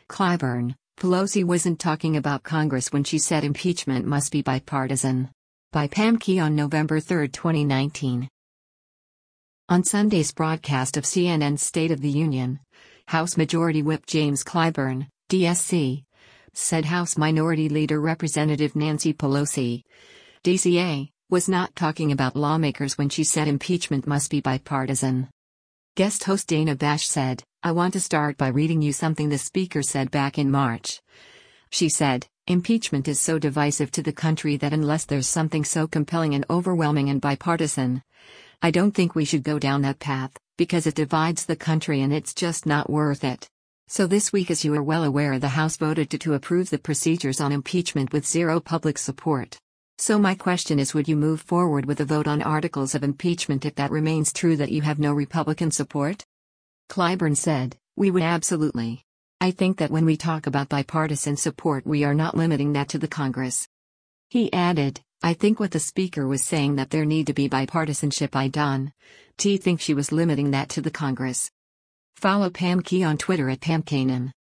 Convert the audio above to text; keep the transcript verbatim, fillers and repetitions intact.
Clyburn, Pelosi wasn't talking about Congress when she said impeachment must be bipartisan. By Pam Key on November third, twenty nineteen. On Sunday's broadcast of C N N's State of the Union, House Majority Whip James Clyburn, D S C, said House Minority Leader Representative Nancy Pelosi, D C A, was not talking about lawmakers when she said impeachment must be bipartisan. Guest host Dana Bash said, "I want to start by reading you something the Speaker said back in March." She said, "Impeachment is so divisive to the country that unless there's something so compelling and overwhelming and bipartisan, I don't think we should go down that path, because it divides the country and it's just not worth it." So this week, as you are well aware, the House voted to, to approve the procedures on impeachment with zero public support. So my question is, would you move forward with a vote on articles of impeachment if that remains true that you have no Republican support? Clyburn said, "We would absolutely. I think that when we talk about bipartisan support, we are not limiting that to the Congress." He added, "I think what the Speaker was saying, that there need to be bipartisanship, I don't think she was limiting that to the Congress." Follow Pam Key on Twitter at Pam Kanan.